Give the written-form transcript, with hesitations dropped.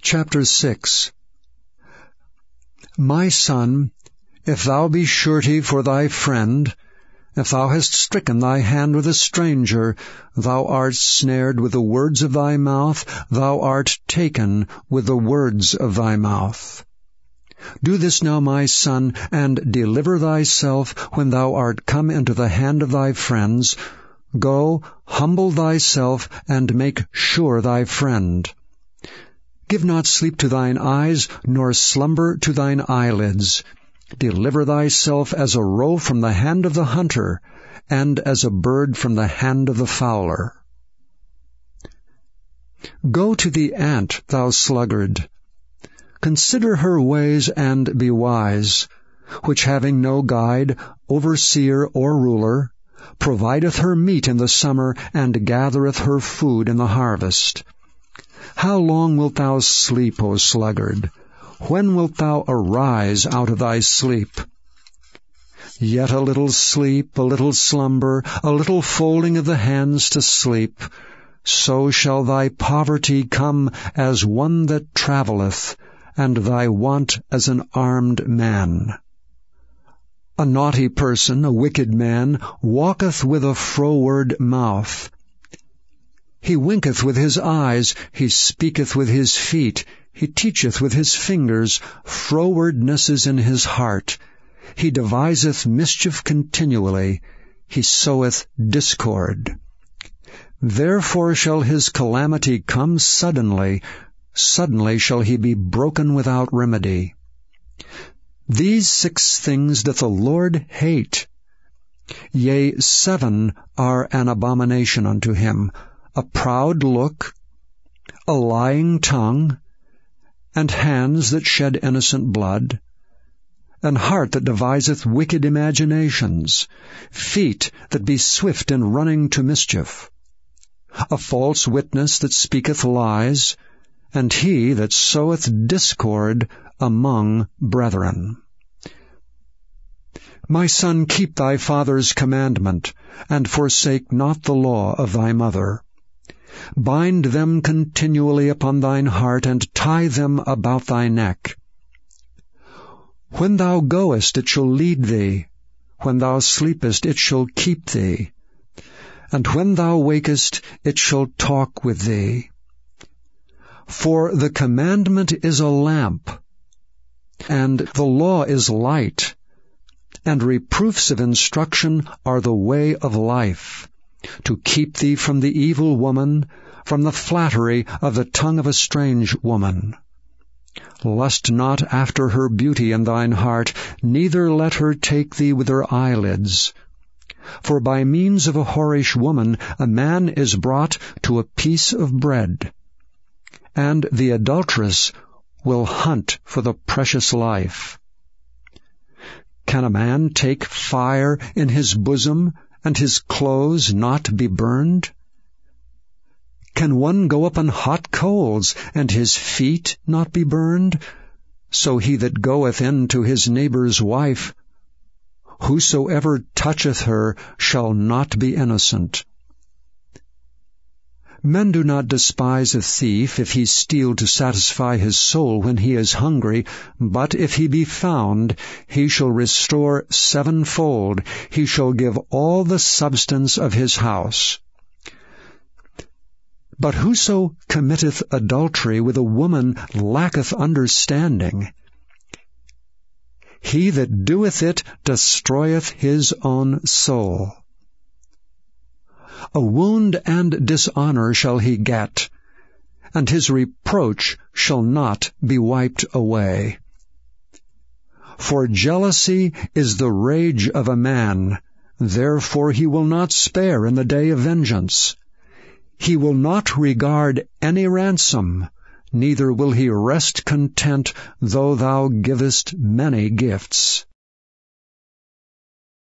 Chapter 6. My son, if thou be surety for thy friend, if thou hast stricken thy hand with a stranger, thou art snared with the words of thy mouth, thou art taken with the words of thy mouth. Do this now, my son, and deliver thyself when thou art come into the hand of thy friends. Go, humble thyself, and make sure thy friend. Give not sleep to thine eyes, nor slumber to thine eyelids. Deliver thyself as a roe from the hand of the hunter, and as a bird from the hand of the fowler. Go to the ant, thou sluggard. Consider her ways and be wise, which having no guide, overseer, or ruler, provideth her meat in the summer, and gathereth her food in the harvest. How long wilt thou sleep, O sluggard? When wilt thou arise out of thy sleep? Yet a little sleep, a little slumber, a little folding of the hands to sleep, so shall thy poverty come as one that travelleth, and thy want as an armed man. A naughty person, a wicked man, walketh with a froward mouth. He winketh with his eyes, he speaketh with his feet, he teacheth with his fingers, frowardness is in his heart. He deviseth mischief continually, he soweth discord. Therefore shall his calamity come suddenly, suddenly shall he be broken without remedy. These 6 things doth the Lord hate. Yea, 7 are an abomination unto him: a proud look, a lying tongue, and hands that shed innocent blood, an heart that deviseth wicked imaginations, feet that be swift in running to mischief, a false witness that speaketh lies, and he that soweth discord among brethren. My son, keep thy father's commandment, and forsake not the law of thy mother. Bind them continually upon thine heart, and tie them about thy neck. When thou goest, it shall lead thee. When thou sleepest, it shall keep thee. And when thou wakest, it shall talk with thee. For the commandment is a lamp, and the law is light, and reproofs of instruction are the way of life, to keep thee from the evil woman, from the flattery of the tongue of a strange woman. Lust not after her beauty in thine heart, neither let her take thee with her eyelids. For by means of a whorish woman a man is brought to a piece of bread, and the adulteress will hunt for the precious life. Can a man take fire in his bosom, and his clothes not be burned? Can one go up on hot coals, and his feet not be burned? So he that goeth in to his neighbor's wife, whosoever toucheth her shall not be innocent. Men do not despise a thief if he steal to satisfy his soul when he is hungry, but if he be found, he shall restore 7-fold, he shall give all the substance of his house. But whoso committeth adultery with a woman lacketh understanding. He that doeth it destroyeth his own soul. A wound and dishonor shall he get, and his reproach shall not be wiped away. For jealousy is the rage of a man, therefore he will not spare in the day of vengeance. He will not regard any ransom, neither will he rest content though thou givest many gifts.